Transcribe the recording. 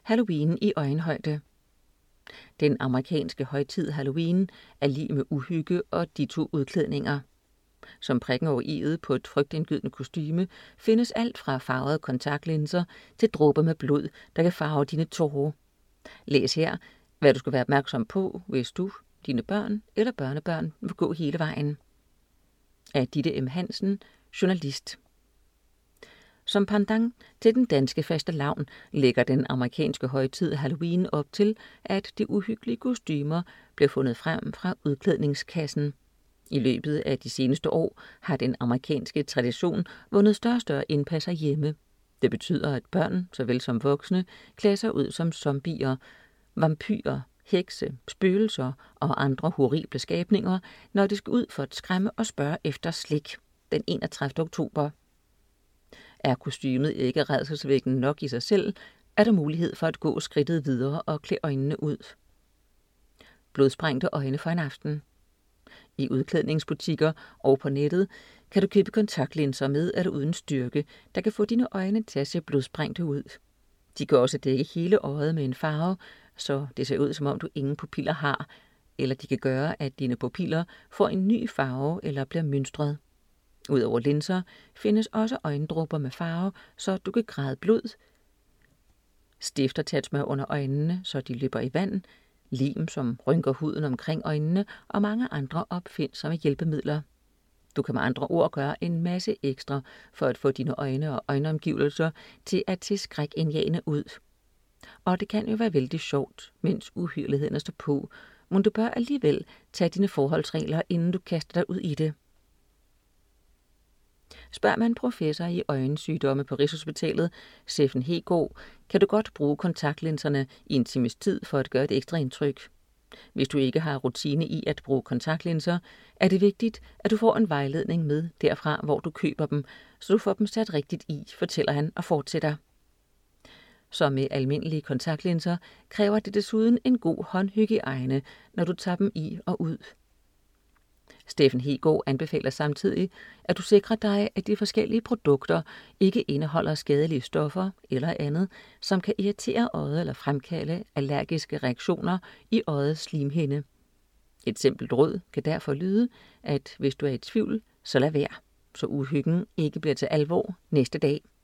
Halloween i øjenhøjde. Den amerikanske højtid Halloween er lig med uhygge og ditto udklædninger. Som prikken over i'et på et frygtindgydende kostume findes alt fra farvede kontaktlinser til dråber med blod, der kan farve dine tårer. Læs her, hvad du skal være opmærksom på, hvis du, dine børn eller børnebørn vil gå hele vejen. Af Ditte M. Hansen, journalist. Som pendant til den danske fastelavn lægger den amerikanske højtid Halloween op til, at de uhyggelige kostymer bliver fundet frem fra udklædningskassen. I løbet af de seneste år har den amerikanske tradition vundet større og større indpas hjemme. Det betyder, at børn, såvel som voksne, klæder sig ud som zombier, vampyrer, hekse, spøgelser og andre horrible skabninger, når de skal ud for at skræmme og spørge efter slik den 31. oktober. Er kostymet ikke rædselsvækkende nok i sig selv, er der mulighed for at gå skridtet videre og klæde øjnene ud. Blodsprængte øjne for en aften. I udklædningsbutikker og på nettet kan du købe kontaktlinser med eller uden styrke, der kan få dine øjne til at se blodsprængte ud. De kan også dække hele øjet med en farve, så det ser ud som om du ingen pupiller har, eller de kan gøre, at dine pupiller får en ny farve eller bliver mønstret. Udover linser findes også øjendråber med farve, så du kan græde blod, stifter til at smøre under øjnene, så de løber i vand, lim, som rynker huden omkring øjnene, og mange andre opfindsomme hjælpemidler. Du kan med andre ord gøre en masse ekstra for at få dine øjne og øjenomgivelser til at se skrækindjagende ud. Og det kan jo være vældig sjovt, mens uhyrligheden står på, men du bør alligevel tage dine forholdsregler, inden du kaster dig ud i det. Spørger man professor i øjensygdomme på Rigshospitalet, Steffen Hegaard, kan du godt bruge kontaktlinserne i en times tid for at gøre et ekstra indtryk. Hvis du ikke har rutine i at bruge kontaktlinser, er det vigtigt, at du får en vejledning med derfra, hvor du køber dem, så du får dem sat rigtigt i, fortæller han og fortsætter. Som med almindelige kontaktlinser kræver det desuden en god håndhygiejne, når du tager dem i og ud. Steffen Hegaard anbefaler samtidig, at du sikrer dig, at de forskellige produkter ikke indeholder skadelige stoffer eller andet, som kan irritere øjet eller fremkalde allergiske reaktioner i øjets slimhinde. Et simpelt råd kan derfor lyde, at hvis du er i tvivl, så lad være, så uhyggen ikke bliver til alvor næste dag.